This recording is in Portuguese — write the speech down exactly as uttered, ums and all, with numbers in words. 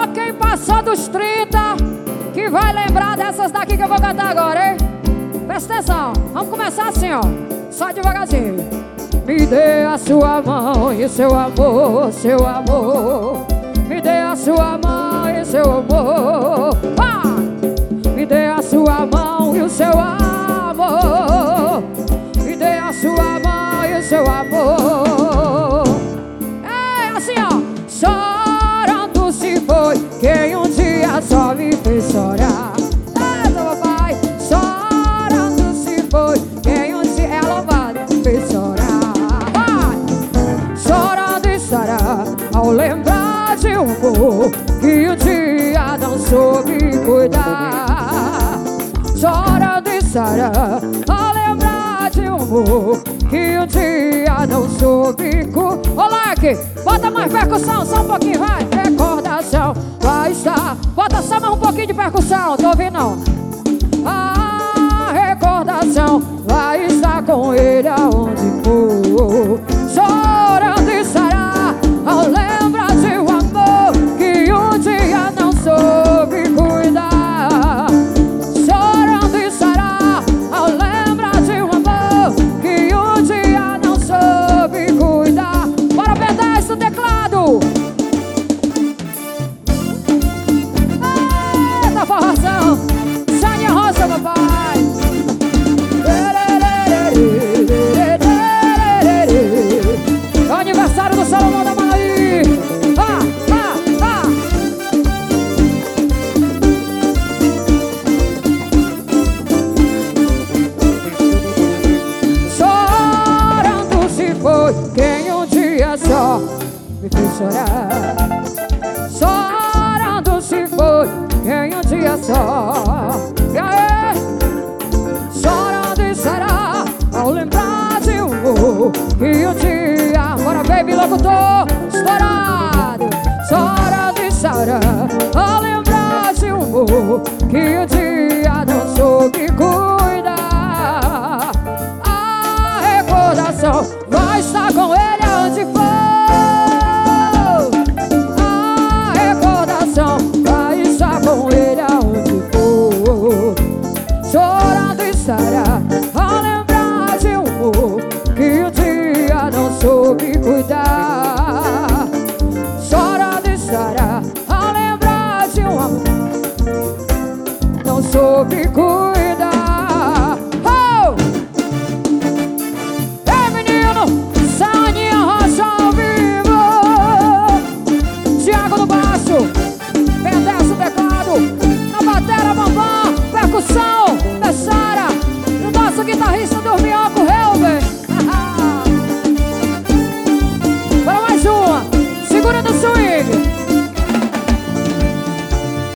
Só quem passou dos trinta que vai lembrar dessas daqui que eu vou cantar agora, hein? Presta atenção, vamos começar assim, ó. Só devagarzinho. Me dê a sua mão e seu amor, seu amor. Me dê a sua mão e seu amor. Ah! Me dê a sua mão e o seu amor. Me dê a sua mão e o seu amor. É assim, ó. Chorando se foi quem um dia só me fez chorar. Eita, papai. Chorando se foi quem um dia é louvado me fez chorar. Vai! Chorando e chorar ao lembrar de um amor que um dia não soube cuidar. Chorando e chorar ao lembrar de um amor que um dia não soube cuidar. Ô Leque, bota mais percussão, só um pouquinho, vai. Recordação vai estar. Bota só mais um pouquinho de percussão, tô ouvindo não. A recordação vai estar com ele aonde for. Chorando e chorar ao lembrar de um amor que um dia não soube cuidar. Chorando e chorar ao lembrar de um amor que um dia não soube cuidar. Bora pegar esse teclado. Eita forração, Sânia Rosa, papai. É o aniversário do Salomão da Manaí. Ah, ah, ah. Chorando se foi quem um dia só me fez chorar. Chorando se foi quem um dia só. E aí? Chorando e chorar ao lembrar de um amor que um dia. Bora, baby, locutor estourado. Chorando e chorar ao lembrar de um amor que um dia não soube cuidar. A recordação vai estar com ele aonde for. A recordação vai estar com ele aonde for. Chorando e chorar ao lembrar de um amor que um dia não soube cuidar. Chorando e chorar ao lembrar de um amor não soube cuidar. Oh! Ei, menino! Saninha Rocha ao vivo. Thiago no baixo, Pendeço teclado, na bateria Bambam, percussão, Bechara, e o nosso guitarrista dormiu, correu, velho. Bora mais uma, segura no swing.